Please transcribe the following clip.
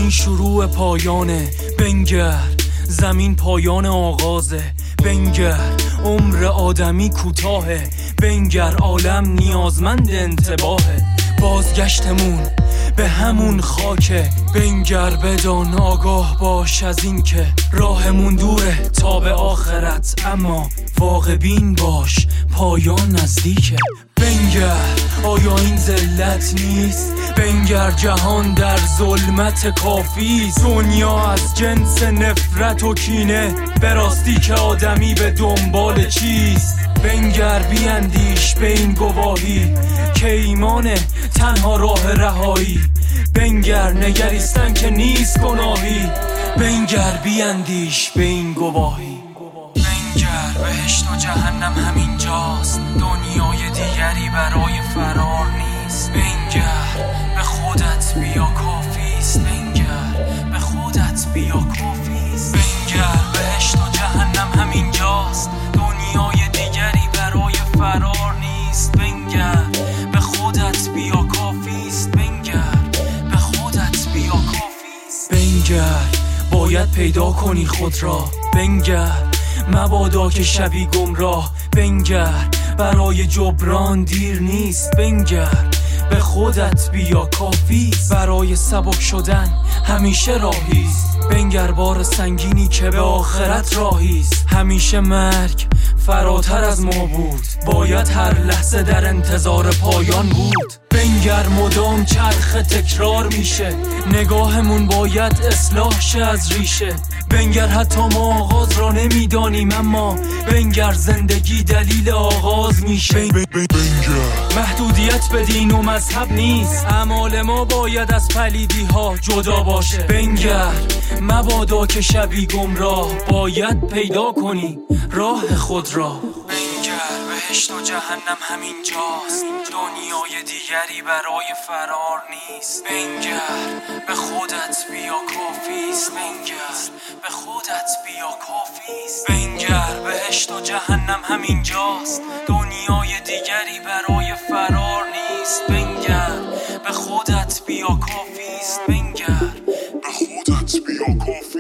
زمین شروع پایانه، بنگر زمین پایان آغازه، بنگر عمر آدمی کوتاهه، بنگر عالم نیازمند انتباهه، بازگشتمون به همون خاکه، بنگر بدان آگاه باش از این که راهمون دوره تا به آخرت، اما واقع بین باش پایان نزدیکه. بنگر آیا این ذلت نیست؟ بنگر جهان در ظلمت کافی، دنیا از جنس نفرت و کینه، به راستی که آدمی به دنبال چیست؟ بنگر بیاندیش به این گواهی که ایمانه تنها راه رهایی، بنگر نگریستن که نیست گناهی، بنگر بیاندیش به این گواهی. بنگر بهشت و جهنم همین جاست، دنیای دیگری برای فرار نیست، بنگر به خودت بیا کافیست، بنگر به خودت بیا کافیست، بنگر بهشت و جهنم همین جاست، دنیای دیگری برای فرار نیست، بنگر به خودت بیا کافیست، بنگر به خودت بیا کافیست، بنگر باید پیدا کنی خود را، بنگر مبادا که شوی گمراه، بنگر برای جبران دیر نیست، بنگر به خودت بیا کافیست، برای سبک شدن همیشه راهیست، بنگر بار سنگینی که به آخرت راهیست، همیشه مرگ فراتر از ما بود، باید هر لحظه در انتظار پایان بود، بنگر مدام چرخ تکرار میشه، نگاهمون باید اصلاح شه از ریشه، بنگر حتی ما آغاز را نمیدانیم، اما بنگر زندگی دلیل آغاز میشه، محدودیت به دین و مذهب نیست، اعمال ما باید از پلیدی ها جدا باشه، بنگر مبادا که شوی گمراه، باید پیدا کنی راه خود را، بنگر بهشت و جهنم همین جاست، دنیای دیگری برای فرار نیست، بنگر به خودت بیا کافیست، بنگر به خودت بیا کافیست، بنگر بهشت و جهنم همین جاست، دنیای دیگری برای فرار نیست، بنگر به خودت بیا کافیست، بنگر به خودت بیا کافیست.